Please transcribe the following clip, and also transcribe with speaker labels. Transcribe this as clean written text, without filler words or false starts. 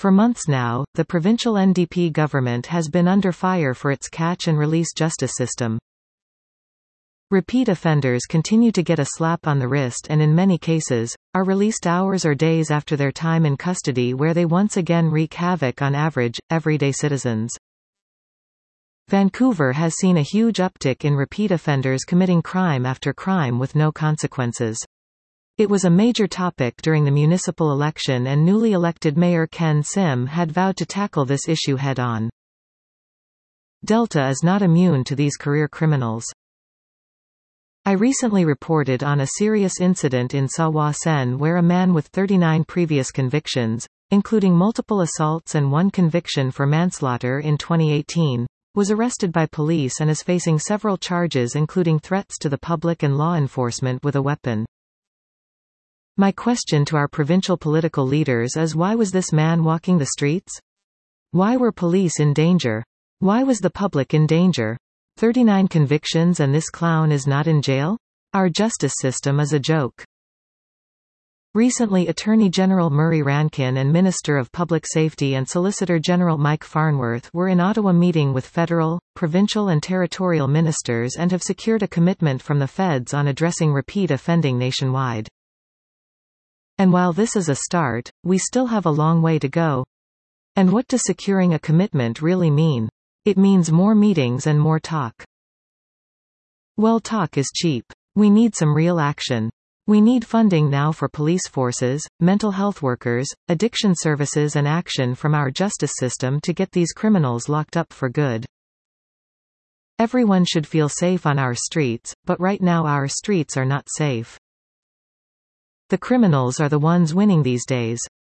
Speaker 1: For months now, the provincial NDP government has been under fire for its catch-and-release justice system. Repeat offenders continue to get a slap on the wrist and in many cases, are released hours or days after their time in custody, where they once again wreak havoc on average, everyday citizens. Vancouver has seen a huge uptick in repeat offenders committing crime after crime with no consequences. It was a major topic during the municipal election, and newly elected Mayor Ken Sim had vowed to tackle this issue head-on. Delta is not immune to these career criminals. I recently reported on a serious incident in Sawa Sen where a man with 39 previous convictions, including multiple assaults and one conviction for manslaughter in 2018, was arrested by police and is facing several charges including threats to the public and law enforcement with a weapon. My question to our provincial political leaders is, why was this man walking the streets? Why were police in danger? Why was the public in danger? 39 convictions and this clown is not in jail? Our justice system is a joke. Recently, Attorney General Murray Rankin and Minister of Public Safety and Solicitor General Mike Farnworth were in Ottawa meeting with federal, provincial and territorial ministers and have secured a commitment from the feds on addressing repeat offending nationwide. And while this is a start, we still have a long way to go. And what does securing a commitment really mean? It means more meetings and more talk. Well, talk is cheap. We need some real action. We need funding now for police forces, mental health workers, addiction services and action from our justice system to get these criminals locked up for good. Everyone should feel safe on our streets, but right now our streets are not safe. The criminals are the ones winning these days.